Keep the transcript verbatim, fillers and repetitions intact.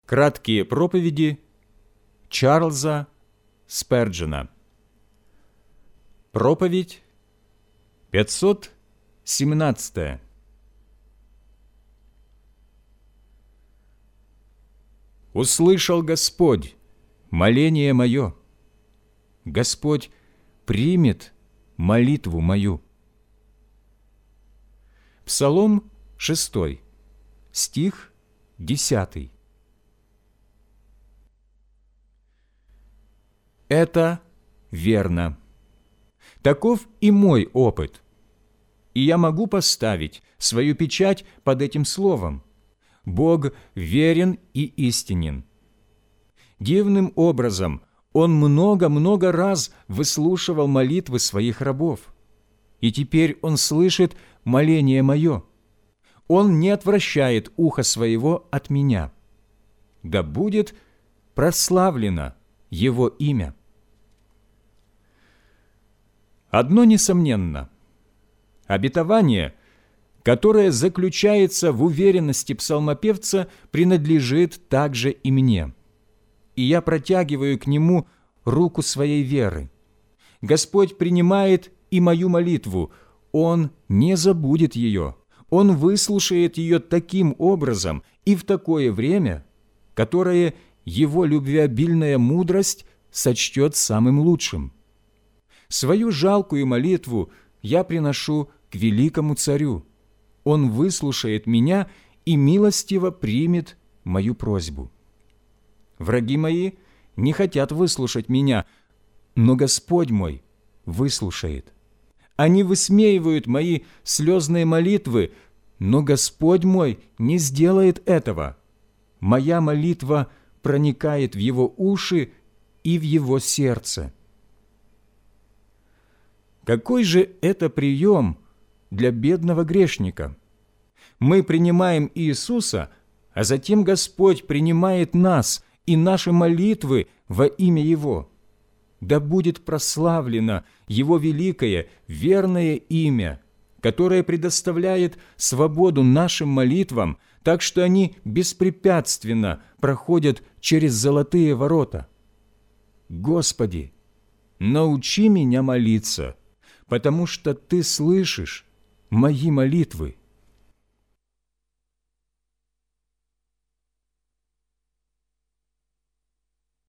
Краткие проповеди Чарльза Сперджена. Проповедь пятьсот семнадцатая. «Услышал Господь моление мое, Господь примет молитву мою». Псалом шестой, стих десятый. Это верно. Таков и мой опыт. И я могу поставить свою печать под этим словом. Бог верен и истинен. Дивным образом Он много-много раз выслушивал молитвы своих рабов. И теперь Он слышит моление мое. Он не отвращает ухо своего от меня. Да будет прославлено Его имя. Одно несомненно. Обетование, которое заключается в уверенности псалмопевца, принадлежит также и мне. И я протягиваю к нему руку своей веры. Господь принимает и мою молитву. Он не забудет ее. Он выслушает ее таким образом и в такое время, которое Его любвеобильная мудрость сочтет самым лучшим. Свою жалкую молитву я приношу к великому Царю. Он выслушает меня и милостиво примет мою просьбу. Враги мои не хотят выслушать меня, но Господь мой выслушает. Они высмеивают мои слезные молитвы, но Господь мой не сделает этого. Моя молитва проникает в Его уши и в Его сердце. Какой же это прием для бедного грешника? Мы принимаем Иисуса, а затем Господь принимает нас и наши молитвы во имя Его. Да будет прославлено Его великое, верное имя, которое предоставляет свободу нашим молитвам, так что они беспрепятственно проходят через золотые ворота. Господи, научи меня молиться, потому что Ты слышишь мои молитвы.